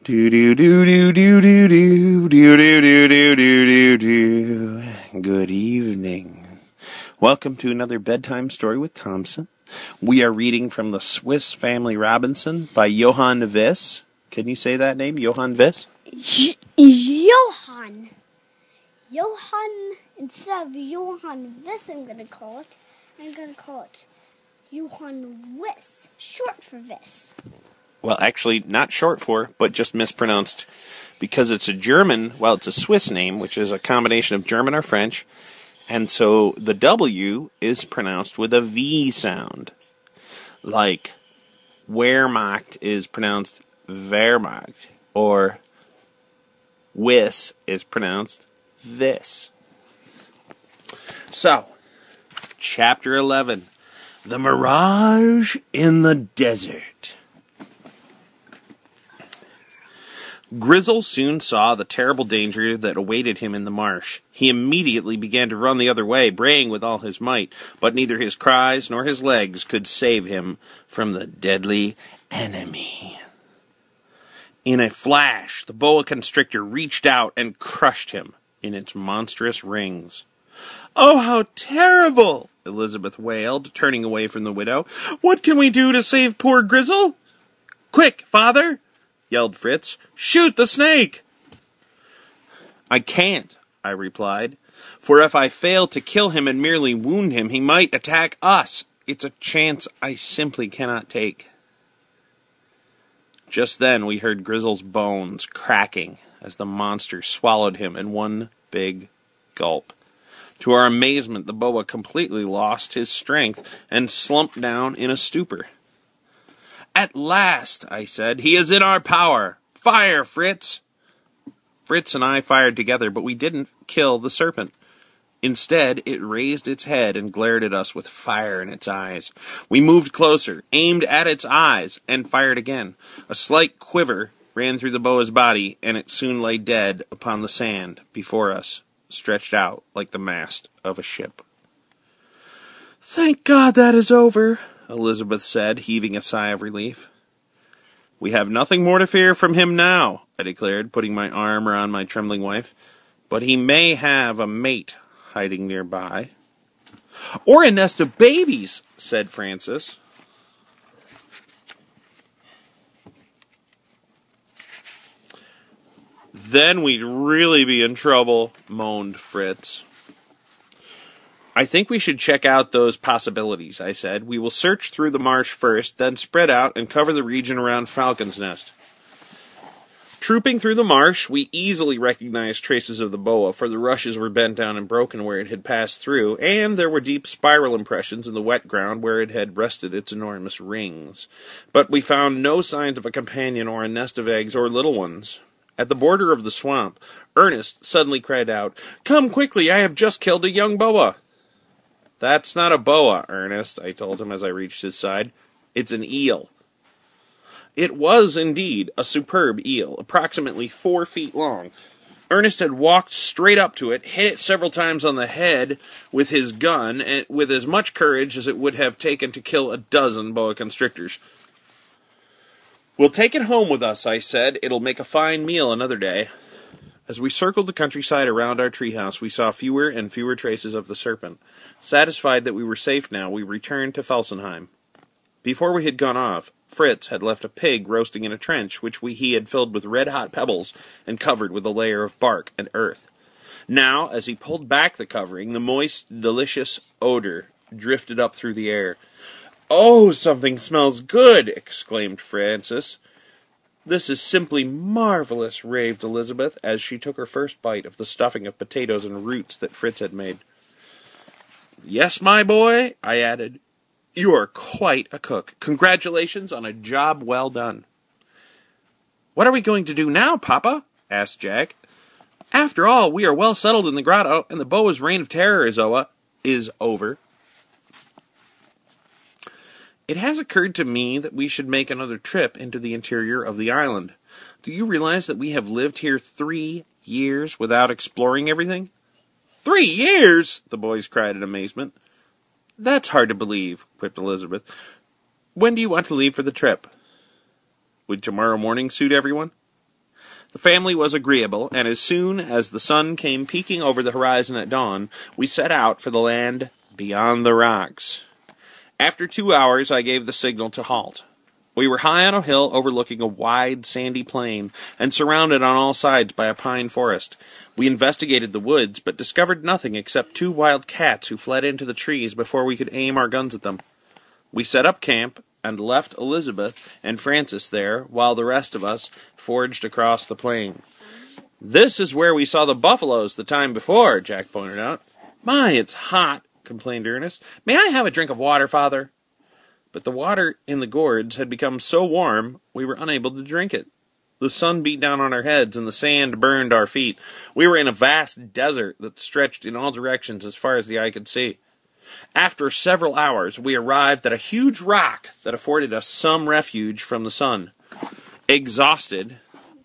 Do do do do do do do do do do do do do. Good evening. Welcome to another bedtime story with Thompson. We are reading from the Swiss Family Robinson by Johann Wyss. Can you say that name, Johann Wyss? Johann. Instead of Johann Wyss, I'm going to call it Johann Wyss, short for Wyss. Well, actually, not short for, but just mispronounced. Because it's a German, well, it's a Swiss name, which is a combination of German or French. And so the W is pronounced with a V sound. Like, Wehrmacht is pronounced Wehrmacht. Or Wyss is pronounced this. So, Chapter 11. The Mirage in the Desert. Grizzle soon saw the terrible danger that awaited him in the marsh. He immediately began to run the other way, braying with all his might, but neither his cries nor his legs could save him from the deadly enemy. In a flash, the boa constrictor reached out and crushed him in its monstrous rings. "Oh, how terrible!" Elizabeth wailed, turning away from the widow. "What can we do to save poor Grizzle?" "Quick, father!" yelled Fritz. "Shoot the snake!" "I can't," I replied, "for if I fail to kill him and merely wound him, he might attack us. It's a chance I simply cannot take." Just then we heard Grizzle's bones cracking as the monster swallowed him in one big gulp. To our amazement, the boa completely lost his strength and slumped down in a stupor. "At last," I said, "he is in our power. Fire, Fritz!" Fritz and I fired together, but we didn't kill the serpent. Instead, it raised its head and glared at us with fire in its eyes. We moved closer, aimed at its eyes, and fired again. A slight quiver ran through the boa's body, and it soon lay dead upon the sand before us, stretched out like the mast of a ship. "Thank God that is over," Elizabeth said, heaving a sigh of relief. "We have nothing more to fear from him now," I declared, putting my arm around my trembling wife. "But he may have a mate hiding nearby." "Or a nest of babies," said Francis. "Then we'd really be in trouble," moaned Fritz. "I think we should check out those possibilities," I said. "We will search through the marsh first, then spread out and cover the region around Falcon's Nest." Trooping through the marsh, we easily recognized traces of the boa, for the rushes were bent down and broken where it had passed through, and there were deep spiral impressions in the wet ground where it had rested its enormous rings. But we found no signs of a companion or a nest of eggs or little ones. At the border of the swamp, Ernest suddenly cried out, "Come quickly, I have just killed a young boa." "That's not a boa, Ernest," I told him as I reached his side. "It's an eel." It was indeed a superb eel, approximately 4 feet long. Ernest had walked straight up to it, hit it several times on the head with his gun, and with as much courage as it would have taken to kill a dozen boa constrictors. "We'll take it home with us," I said. "It'll make a fine meal another day." As we circled the countryside around our treehouse, we saw fewer and fewer traces of the serpent. Satisfied that we were safe now, we returned to Felsenheim. Before we had gone off, Fritz had left a pig roasting in a trench which he had filled with red-hot pebbles and covered with a layer of bark and earth. Now, as he pulled back the covering, the moist, delicious odor drifted up through the air. "Oh, something smells good!" exclaimed Francis. "This is simply marvelous," raved Elizabeth, as she took her first bite of the stuffing of potatoes and roots that Fritz had made. "Yes, my boy," I added. "You are quite a cook. Congratulations on a job well done." "What are we going to do now, Papa?" asked Jack. "After all, we are well settled in the grotto, and the boa's reign of terror is over." "It has occurred to me that we should make another trip into the interior of the island. Do you realize that we have lived here 3 years without exploring everything?" 3 years?" the boys cried in amazement. "That's hard to believe," quipped Elizabeth. "When do you want to leave for the trip?" "Would tomorrow morning suit everyone?" The family was agreeable, and as soon as the sun came peeking over the horizon at dawn, we set out for the land beyond the rocks. After 2 hours, I gave the signal to halt. We were high on a hill overlooking a wide, sandy plain, and surrounded on all sides by a pine forest. We investigated the woods, but discovered nothing except 2 wild cats who fled into the trees before we could aim our guns at them. We set up camp, and left Elizabeth and Francis there, while the rest of us forged across the plain. "This is where we saw the buffaloes the time before," Jack pointed out. "My, it's hot," complained Ernest. "May I have a drink of water, Father?" But the water in the gourds had become so warm we were unable to drink it. The sun beat down on our heads, and the sand burned our feet. We were in a vast desert that stretched in all directions as far as the eye could see. After several hours, we arrived at a huge rock that afforded us some refuge from the sun. Exhausted,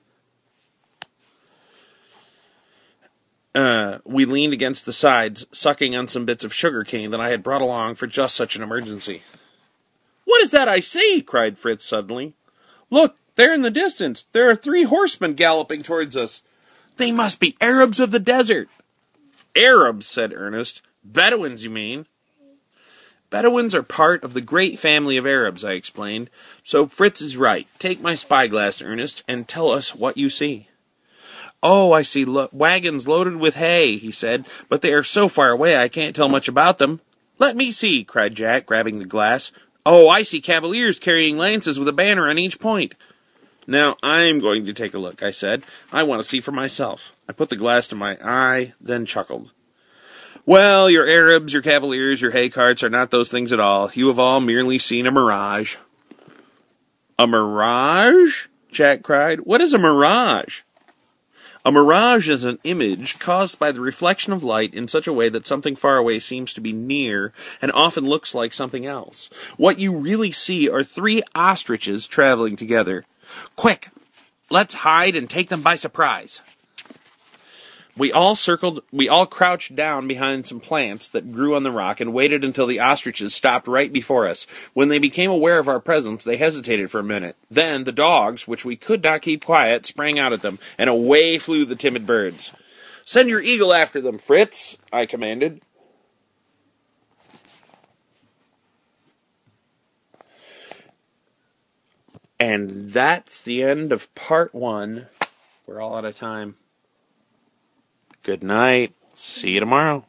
we leaned against the sides, sucking on some bits of sugar cane that I had brought along for just such an emergency. "What is that I see?" cried Fritz suddenly. "Look, there in the distance. There are 3 horsemen galloping towards us. They must be Arabs of the desert." "Arabs," said Ernest. "Bedouins, you mean?" "Bedouins are part of the great family of Arabs," I explained. "So Fritz is right. Take my spyglass, Ernest, and tell us what you see." "Oh, I see wagons loaded with hay," he said, "but they are so far away I can't tell much about them." "Let me see," cried Jack, grabbing the glass. "Oh, I see cavaliers carrying lances with a banner on each point." "Now, I'm going to take a look," I said. "I want to see for myself." I put the glass to my eye, then chuckled. "Well, your Arabs, your cavaliers, your hay carts are not those things at all. You have all merely seen a mirage." "A mirage?" Jack cried. "What is a mirage?" "A mirage is an image caused by the reflection of light in such a way that something far away seems to be near and often looks like something else. What you really see are 3 ostriches traveling together. Quick, let's hide and take them by surprise." We all crouched down behind some plants that grew on the rock and waited until the ostriches stopped right before us. When they became aware of our presence, they hesitated for a minute. Then the dogs, which we could not keep quiet, sprang out at them, and away flew the timid birds. "Send your eagle after them, Fritz," I commanded. And that's the end of part 1. We're all out of time. Good night. See you tomorrow.